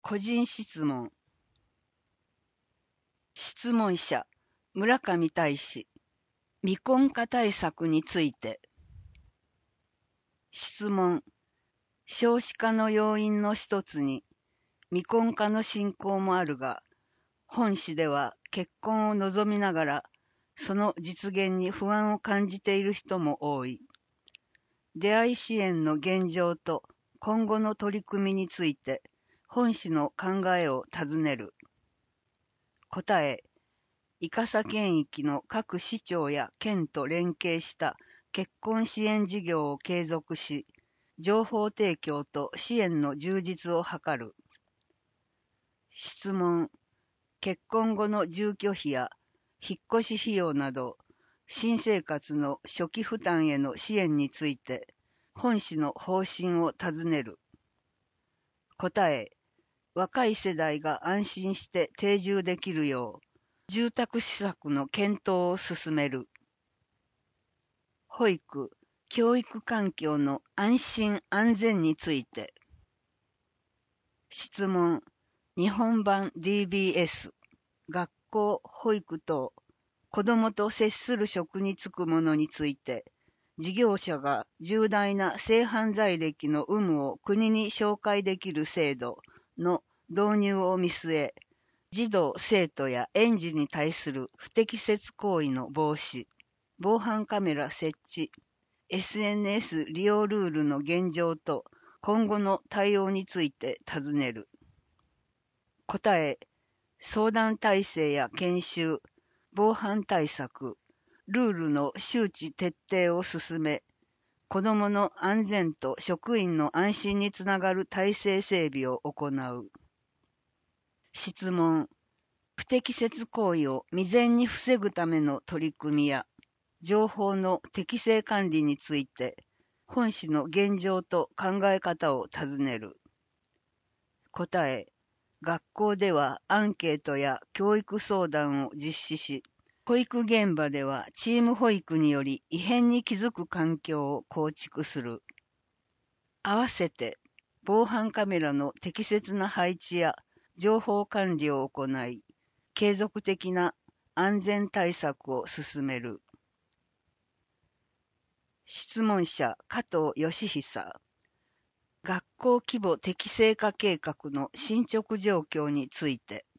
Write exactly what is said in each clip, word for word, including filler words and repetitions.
個人質問。質問者、村上大使。未婚化対策について。質問。少子化の要因の一つに、未婚化の進行もあるが、本市では結婚を望みながら、その実現に不安を感じている人も多い。出会い支援の現状と今後の取り組みについて、本市の考えを尋ねる。答え、伊笠県域の各市町や県と連携した結婚支援事業を継続し、情報提供と支援の充実を図る。質問。結婚後の住居費や引っ越し費用など、新生活の初期負担への支援について、本市の方針を尋ねる。答え、若い世代が安心して定住できるよう、住宅施策の検討を進める。保育、教育環境の安心安全について。質問。日本版 ディービーエス、学校、保育等、子どもと接する職に就く者について、事業者が重大な性犯罪歴の有無を国に紹介できる制度の導入を見据え、児童・生徒や園児に対する不適切行為の防止、防犯カメラ設置、エスエヌエス 利用ルールの現状と今後の対応について尋ねる。答え、相談体制や研修、防犯対策、ルールの周知徹底を進め、子どもの安全と職員の安心につながる体制整備を行う。質問。不適切行為を未然に防ぐための取り組みや、情報の適正管理について、本市の現状と考え方を尋ねる。答え。学校ではアンケートや教育相談を実施し、保育現場ではチーム保育により異変に気づく環境を構築する。合わせて、防犯カメラの適切な配置や情報管理を行い、継続的な安全対策を進める。質問者、加藤義久。学校規模適正化計画の進捗状況について。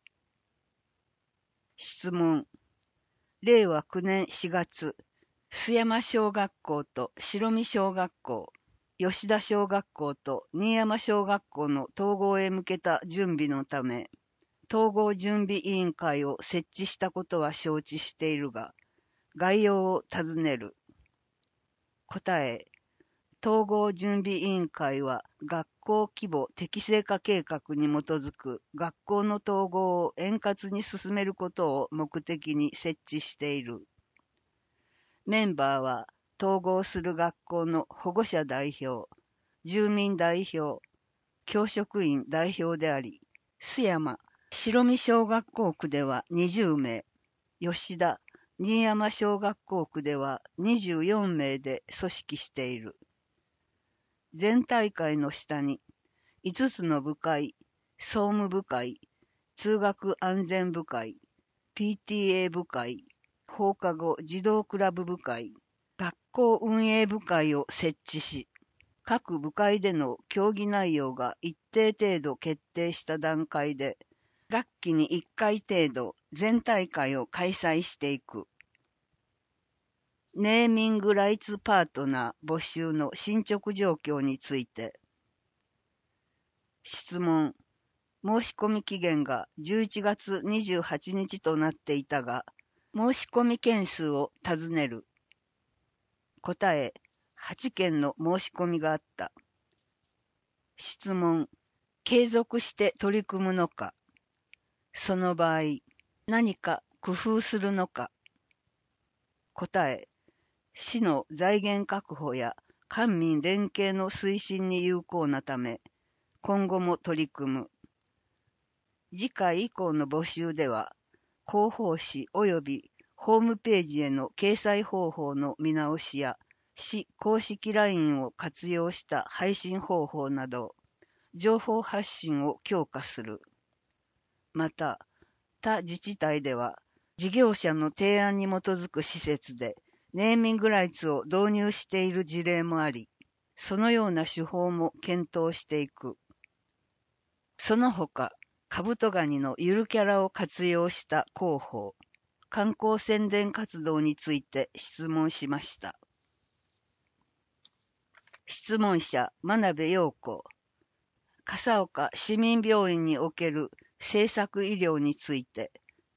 質問。れいわきゅうねんしがつ、須山小学校と白見小学校、吉田小学校と新山小学校の統合へ向けた準備のため、統合準備委員会を設置したことは承知しているが、概要を尋ねる。答え。統合準備委員会は学校規模適正化計画に基づく学校の統合を円滑に進めることを目的に設置している。メンバーは統合する学校の保護者代表、住民代表、教職員代表であり、須山、白見小学校区ではにじゅうめい、吉田、新山小学校区ではにじゅうよんめいで組織している。全体会の下にいつつの部会、総務部会、通学安全部会、ピーティーエー 部会、放課後児童クラブ部会、学校運営部会を設置し、各部会での協議内容が一定程度決定した段階で、学期にいっかい程度全体会を開催していく。ネーミングライツパートナー募集の進捗状況について。質問。申し込み期限がじゅういちがつにじゅうはちにちとなっていたが、申し込み件数を尋ねる。答え。はちけんの申し込みがあった。質問。継続して取り組むのか。その場合、何か工夫するのか。答え。市の財源確保や官民連携の推進に有効なため、今後も取り組む。次回以降の募集では、広報誌及びホームページへの掲載方法の見直しや、市公式 ライン を活用した配信方法など、 情報発信を強化する。また、他自治体では、事業者の提案に基づく施設で、ネーミングライツを導入している事例もあり、そのような手法も検討していく。その他、カブトガニのゆるキャラを活用した広報、観光宣伝活動について質問しました。質問者、真鍋陽子。笠岡市民病院における政策医療について。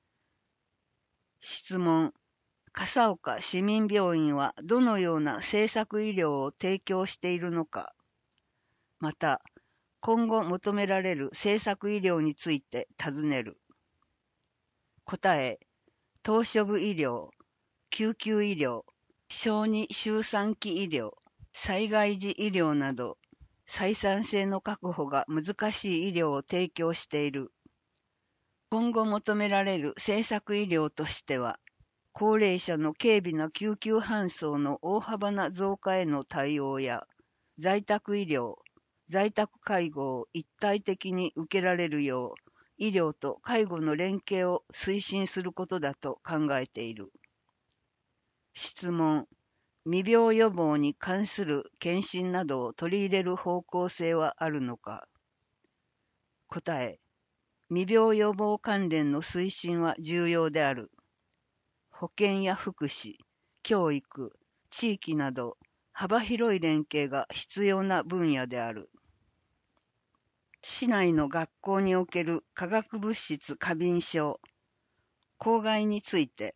質問、笠岡市民病院はどのような政策医療を提供しているのか。また、今後求められる政策医療について尋ねる。答え、島しょ部医療、救急医療、小児周産期医療、災害時医療など、採算性の確保が難しい医療を提供している。今後求められる政策医療としては、高齢者の軽微な救急搬送の大幅な増加への対応や、在宅医療、在宅介護を一体的に受けられるよう、医療と介護の連携を推進することだと考えている。質問、未病予防に関する検診などを取り入れる方向性はあるのか。答え、未病予防関連の推進は重要である。保健や福祉、教育、地域など幅広い連携が必要な分野である。市内の学校における化学物質過敏症、公害について。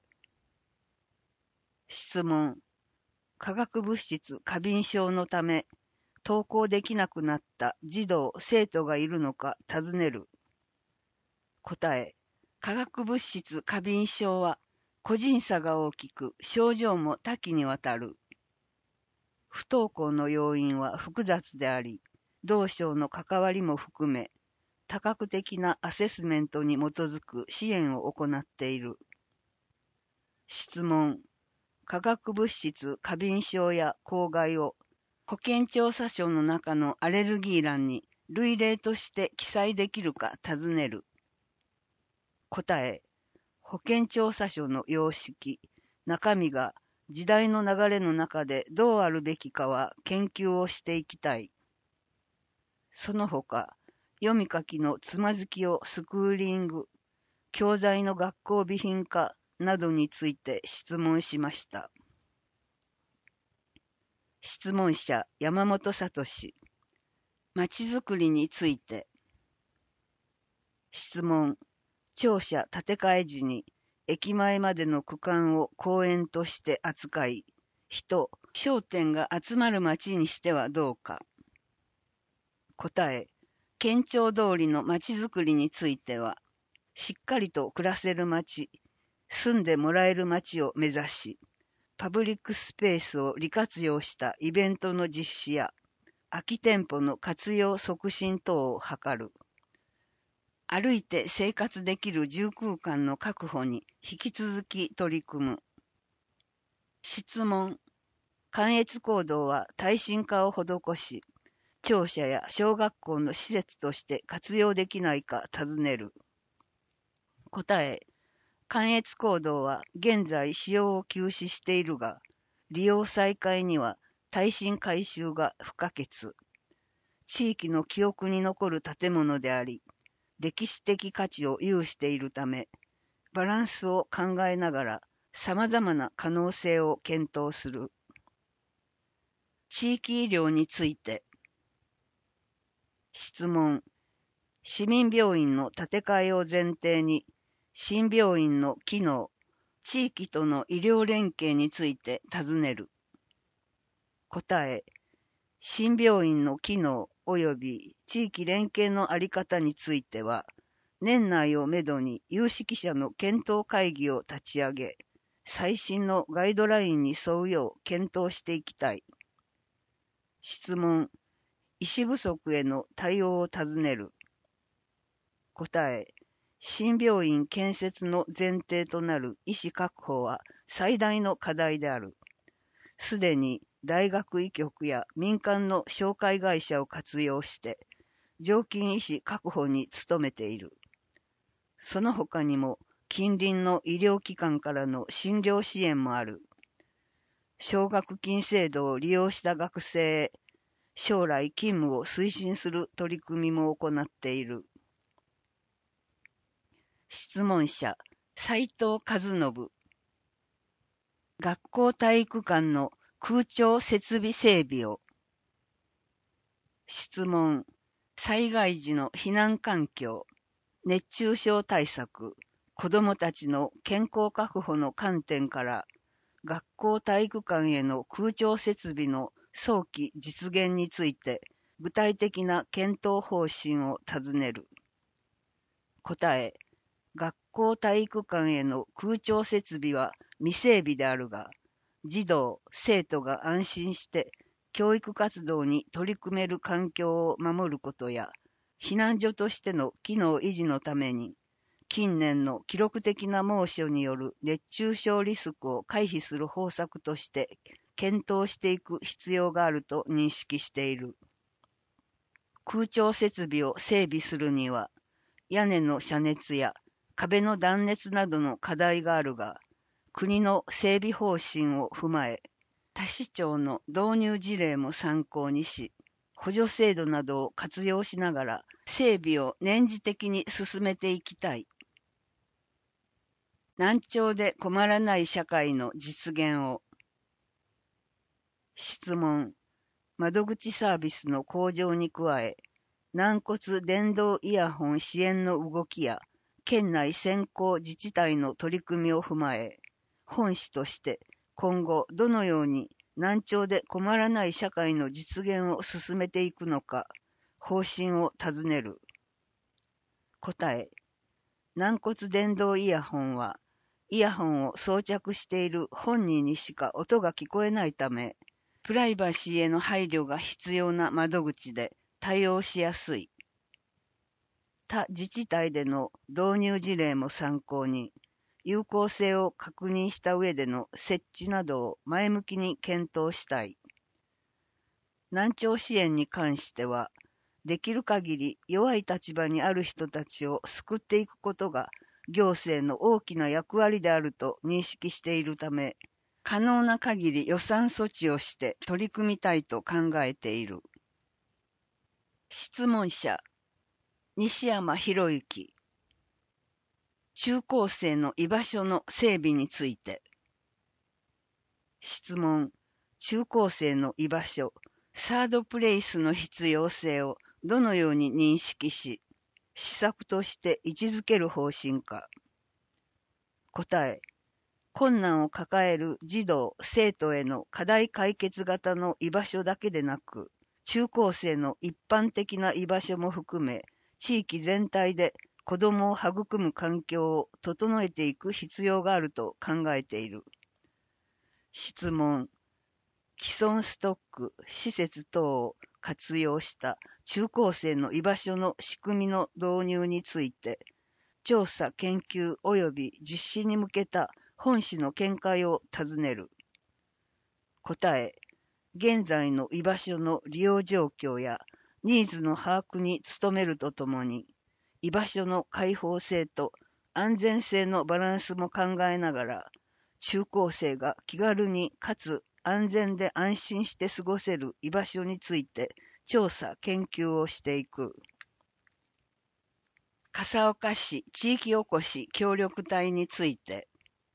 質問、化学物質過敏症のため登校できなくなった児童・生徒がいるのか尋ねる。答え、化学物質過敏症は個人差が大きく症状も多岐にわたる。不登校の要因は複雑であり、同省の関わりも含め、多角的なアセスメントに基づく支援を行っている。質問、化学物質過敏症や公害を保健調査書の中のアレルギー欄に類例として記載できるか尋ねる。答え、保健調査書の様式、中身が時代の流れの中でどうあるべきかは研究をしていきたい。その他、読み書きのつまずきをスクーリング、教材の学校備品化などについて質問しました。質問者、山本聡。まちづくりについて。質問、庁舎建て替え時に駅前までの区間を公園として扱い、人、商店が集まる街にしてはどうか。答え、県庁通りの街づくりについては、しっかりと暮らせる街、住んでもらえる街を目指し、パブリックスペースを利活用したイベントの実施や、空き店舗の活用促進等を図る。歩いて生活できる住空間の確保に引き続き取り組む。質問、関越行動は耐震化を施し、庁舎や小学校の施設として活用できないか尋ねる。答え、関越行動は現在使用を休止しているが、利用再開には耐震改修が不可欠。地域の記憶に残る建物であり、歴史的価値を有しているため、バランスを考えながら様々な可能性を検討する。地域医療について。質問、市民病院の建て替えを前提に、新病院の機能、地域との医療連携について尋ねる。答え、新病院の機能及び地域連携の在り方については、年内をめどに有識者の検討会議を立ち上げ、最新のガイドラインに沿うよう検討していきたい。質問、医師不足への対応を尋ねる。答え、新病院建設の前提となる医師確保は最大の課題である。すでに大学医局や民間の紹介会社を活用して、 常勤医師確保に努めている。その他にも、近隣の医療機関からの診療支援もある。奨学金制度を利用した学生へ、将来勤務を推進する取り組みも行っている。質問者、斉藤和信。学校体育館の空調設備整備を。質問、災害時の避難環境、熱中症対策、子どもたちの健康確保の観点から、学校体育館への空調設備の早期実現について、具体的な検討方針を尋ねる。答え、学校体育館への空調設備は未整備であるが、児童・生徒が安心して教育活動に取り組める環境を守ることや、避難所としての機能維持のために、近年の記録的な猛暑による熱中症リスクを回避する方策として検討していく必要があると認識している。空調設備を整備するには、屋根の遮熱や壁の断熱などの課題があるが、国の整備方針を踏まえ、他市町の導入事例も参考にし、補助制度などを活用しながら整備を年次的に進めていきたい。難聴で困らない社会の実現を。質問、窓口サービスの向上に加え、軟骨電動イヤホン支援の動きや、県内先行自治体の取り組みを踏まえ、本市として今後どのように難聴で困らない社会の実現を進めていくのか、方針を尋ねる。答え、軟骨電動イヤホンは、イヤホンを装着している本人にしか音が聞こえないため、プライバシーへの配慮が必要な窓口で対応しやすい。他自治体での導入事例も参考に、有効性を確認した上での設置などを前向きに検討したい。難聴支援に関しては、できる限り弱い立場にある人たちを救っていくことが行政の大きな役割であると認識しているため、可能な限り予算措置をして取り組みたいと考えている。質問者、西山博之。中高生の居場所の整備について。質問、中高生の居場所、サードプレイスの必要性をどのように認識し、施策として位置づける方針か。答え、困難を抱える児童・生徒への課題解決型の居場所だけでなく、中高生の一般的な居場所も含め、地域全体で子どもを育む環境を整えていく必要があると考えている。質問、既存ストック、施設等を活用した中高生の居場所の仕組みの導入について、調査研究及び実施に向けた本市の見解を尋ねる。答え、現在の居場所の利用状況やニーズの把握に努めるとともに、居場所の開放性と安全性のバランスも考えながら、中高生が気軽にかつ安全で安心して過ごせる居場所について調査・研究をしていく。笠岡市地域おこし協力隊について。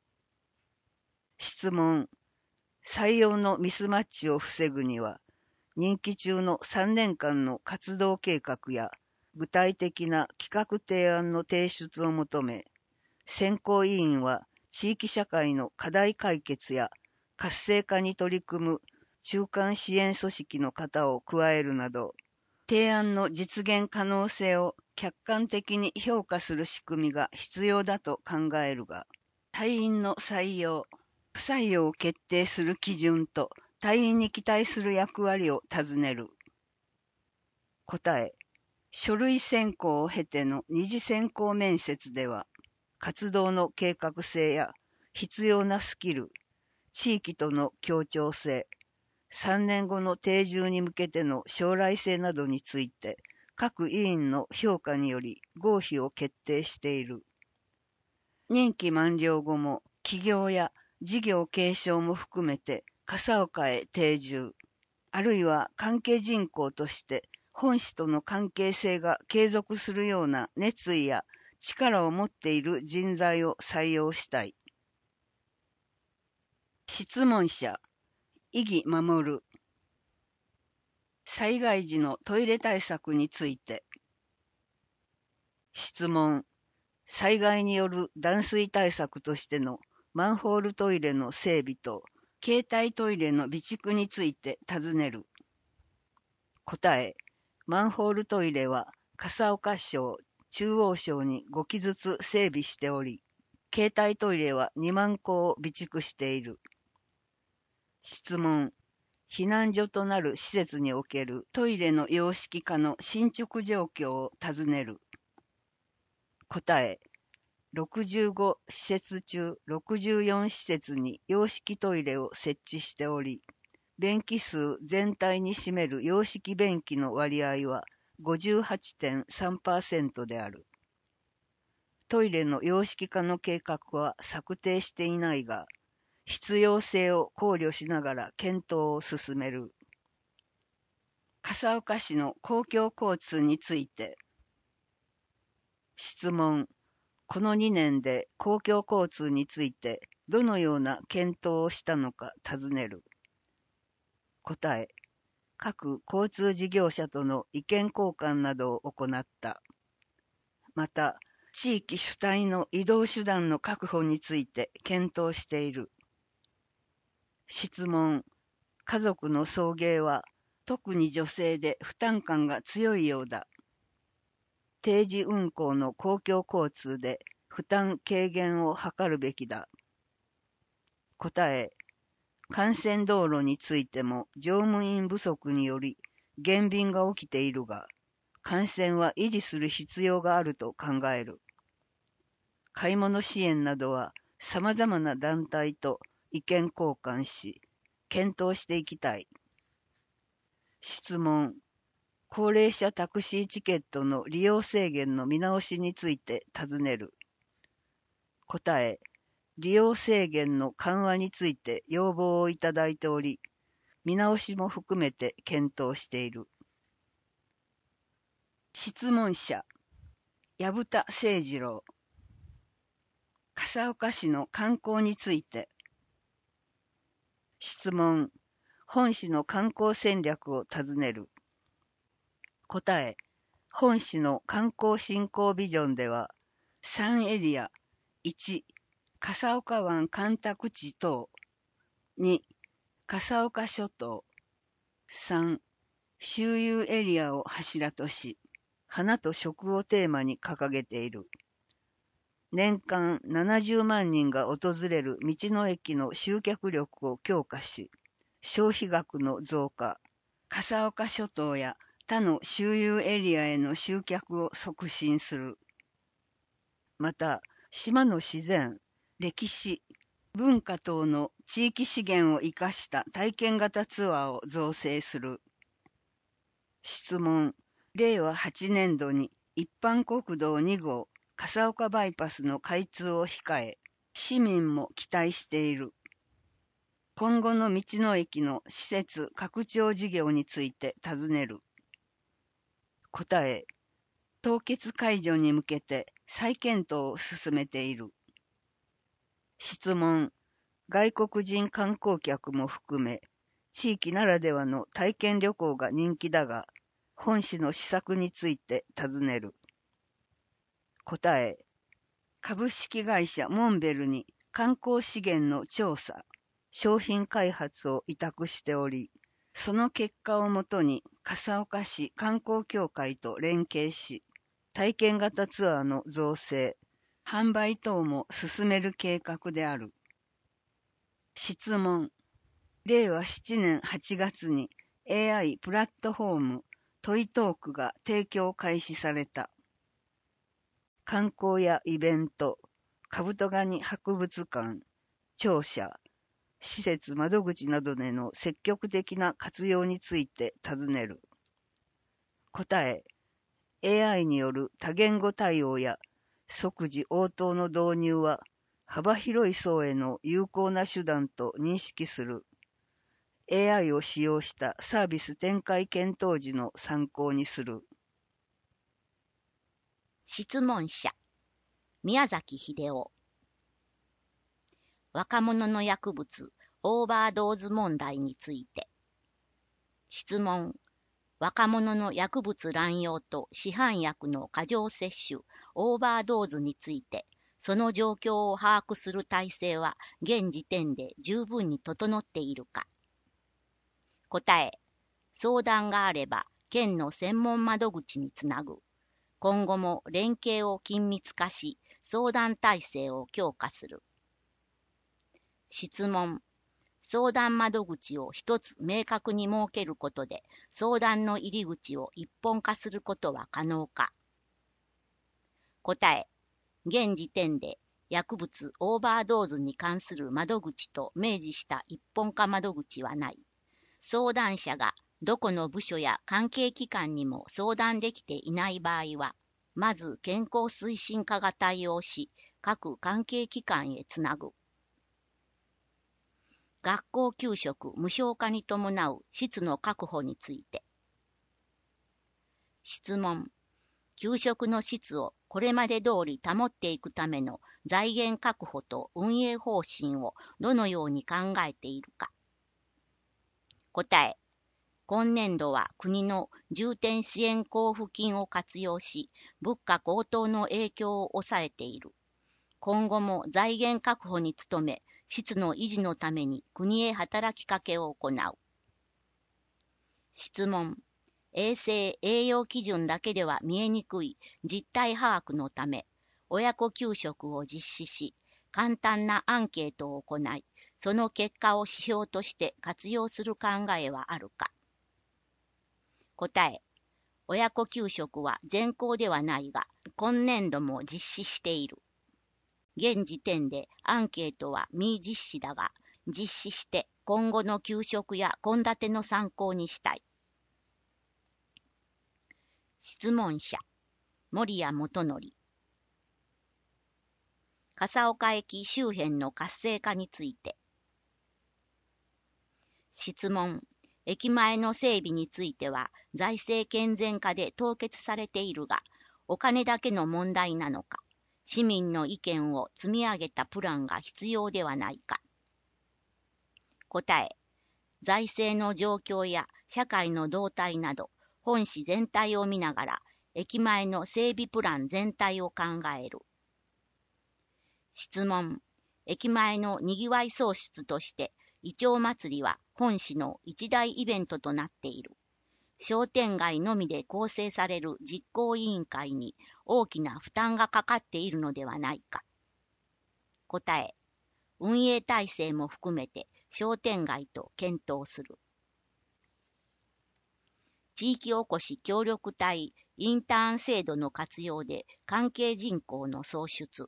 質問、採用のミスマッチを防ぐには、任期中のさんねんかんの活動計画や具体的な企画提案の提出を求め、選考委員は地域社会の課題解決や活性化に取り組む中間支援組織の方を加えるなど、提案の実現可能性を客観的に評価する仕組みが必要だと考えるが、隊員の採用、不採用を決定する基準と隊員に期待する役割を尋ねる。答え、書類選考を経ての二次選考面接では、活動の計画性や必要なスキル、地域との協調性、さんねんごの定住に向けての将来性などについて各委員の評価により合否を決定している。任期満了後も企業や事業継承も含めて笠岡へ定住、あるいは関係人口として本市との関係性が継続するような熱意や力を持っている人材を採用したい。質問者、伊木守。災害時のトイレ対策について。質問、災害による断水対策としてのマンホールトイレの整備と携帯トイレの備蓄について尋ねる。答え、マンホールトイレは笠岡省、中央省にごきずつ整備しており、携帯トイレはにまんこを備蓄している。質問、避難所となる施設におけるトイレの洋式化の進捗状況を尋ねる。答え、ろくじゅうご施設中ろくじゅうよん施設に洋式トイレを設置しており、便器数全体に占める洋式便器の割合は ごじゅうはちてんさんパーセント である。トイレの洋式化の計画は策定していないが、必要性を考慮しながら検討を進める。笠岡市の公共交通について。質問、このにねんで公共交通についてどのような検討をしたのか尋ねる。答え、各交通事業者との意見交換などを行った。また、地域主体の移動手段の確保について検討している。質問、家族の送迎は特に女性で負担感が強いようだ。定時運行の公共交通で負担軽減を図るべきだ。答え、幹線道路についても乗務員不足により減便が起きているが、幹線は維持する必要があると考える。買い物支援などは様々な団体と意見交換し、検討していきたい。質問、高齢者タクシーチケットの利用制限の見直しについて尋ねる。答え、利用制限の緩和について要望をいただいており、見直しも含めて検討している。質問者、薮田誠二郎。笠岡市の観光について。質問、本市の観光戦略を尋ねる。答え、本市の観光振興ビジョンでは、さんエリア、いち、笠岡湾干拓地等、に、笠岡諸島、さん、周遊エリアを柱とし、花と食をテーマに掲げている。年間ななじゅうまんにんが訪れる道の駅の集客力を強化し、消費額の増加、笠岡諸島や他の周遊エリアへの集客を促進する。また、島の自然、歴史、文化等の地域資源を生かした体験型ツアーを造成する。質問、れいわはちねんどに一般国道にごう笠岡バイパスの開通を控え、市民も期待している。今後の道の駅の施設拡張事業について尋ねる。答え、凍結解除に向けて再検討を進めている。質問、外国人観光客も含め、地域ならではの体験旅行が人気だが、本市の施策について尋ねる。答え、株式会社モンベルに観光資源の調査、商品開発を委託しており、その結果をもとに笠岡市観光協会と連携し、体験型ツアーの造成、販売等も進める計画である。質問、れいわななねんはちがつに エーアイ プラットフォームトイトークが提供開始された。観光やイベント、カブトガニ博物館、庁舎、施設窓口などでの積極的な活用について尋ねる。答え、 エーアイ による多言語対応や即時応答の導入は幅広い層への有効な手段と認識する。エーアイ を使用したサービス展開検討時の参考にする。 質問者、宮崎秀夫。若者の薬物オーバードーズ問題について。質問、若者の薬物乱用と市販薬の過剰摂取オーバードーズについて、その状況を把握する体制は現時点で十分に整っているか。答え、相談があれば県の専門窓口につなぐ。今後も連携を緊密化し、相談体制を強化する。質問、相談窓口を一つ明確に設けることで、相談の入り口を一本化することは可能か。答え、現時点で薬物オーバードーズに関する窓口と明示した一本化窓口はない。相談者がどこの部署や関係機関にも相談できていない場合は、まず健康推進課が対応し、各関係機関へつなぐ。学校給食無償化に伴う質の確保について。質問、給食の質をこれまで通り保っていくための財源確保と運営方針をどのように考えているか。答え、今年度は国の重点支援交付金を活用し、物価高騰の影響を抑えている。今後も財源確保に努め、質の維持のために国へ働きかけを行う。質問、衛生・栄養基準だけでは見えにくい実態把握のため、親子給食を実施し、簡単なアンケートを行い、その結果を指標として活用する考えはあるか。答え、親子給食は全校ではないが、今年度も実施している。現時点でアンケートは未実施だが、実施して今後の給食や献立の参考にしたい。質問者、森谷元則。笠岡駅周辺の活性化について。質問、駅前の整備については財政健全化で凍結されているが、お金だけの問題なのか。市民の意見を積み上げたプランが必要ではないか。答え、財政の状況や社会の動態など、本市全体を見ながら、駅前の整備プラン全体を考える。質問、駅前のにぎわい創出として、イチョウ祭りは本市の一大イベントとなっている。商店街のみで構成される実行委員会に大きな負担がかかっているのではないか。答え、運営体制も含めて商店街と検討する。地域おこし協力隊インターン制度の活用で関係人口の創出。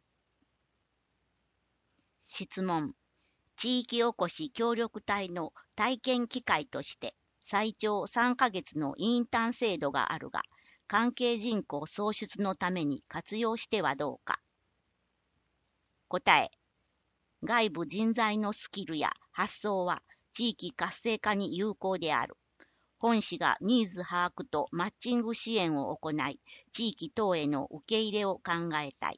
質問、地域おこし協力隊の体験機会として最長さんかげつのインターン制度があるが、関係人口創出のために活用してはどうか。答え、外部人材のスキルや発想は地域活性化に有効である。本市がニーズ把握とマッチング支援を行い、地域等への受け入れを考えたい。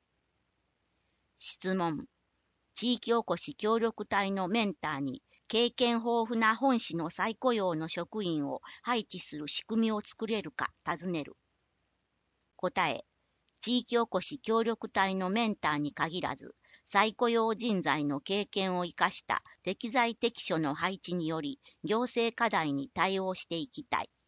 質問、地域おこし協力隊のメンターに経験豊富な本市の再雇用の職員を配置する仕組みを作れるか尋ねる。答え、地域おこし協力隊のメンターに限らず、再雇用人材の経験を生かした適材適所の配置により、行政課題に対応していきたい。